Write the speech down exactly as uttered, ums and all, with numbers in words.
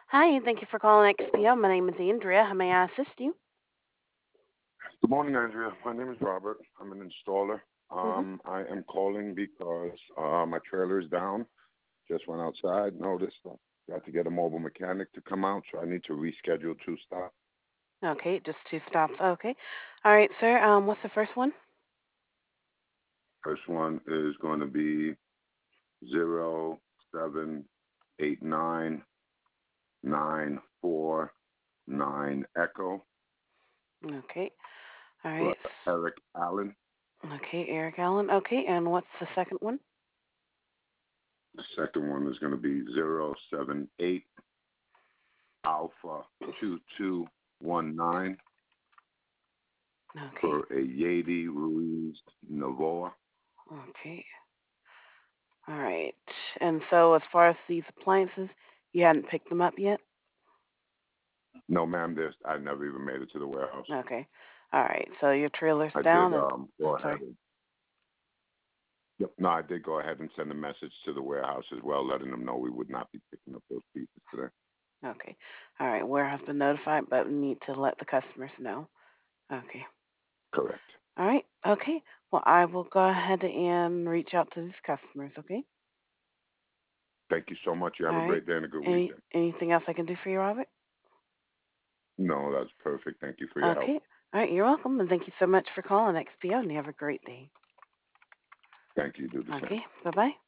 Hi, thank you for calling X P O. My name is Andrea. How may I assist you? Good morning, Andrea. My name is Robert. I'm an installer. hmm Um, I am calling because uh, my trailer is down. Just went outside, noticed I got to get a mobile mechanic to come out, so I need to reschedule two stops. Okay, just two stops. Okay. All right, sir. Um, what's the first one? First one is going to be zero seven eight nine nine four nine Echo Okay. All for right. s- Eric Allen. Okay, Eric Allen. Okay, and what's the second one? The second one is going to be zero seven eight Alpha two two one nine Okay. for a Yeti Ruiz Navoa. Okay. All right. And so, as far as these appliances, you hadn't picked them up yet? No, ma'am, this I never even made it to the warehouse. Okay. All right. So your trailer's I down, did and um I'm go ahead sorry. and yep. No, I did go ahead and send a message to the warehouse as well, letting them know we would not be picking up those pieces today. Okay. All right. Warehouse been notified, but we need to let the customers know. Okay. Correct. All right. Okay. Well, I will go ahead and reach out to these customers. Okay. Thank you so much. You All have a right. great day and a good Any weekend. anything else I can do for you, Robert? No, that's perfect. Thank you for your help. Okay. All right. You're welcome, and thank you so much for calling X P O. And you have a great day. Thank you. Do the same. Okay. Bye bye.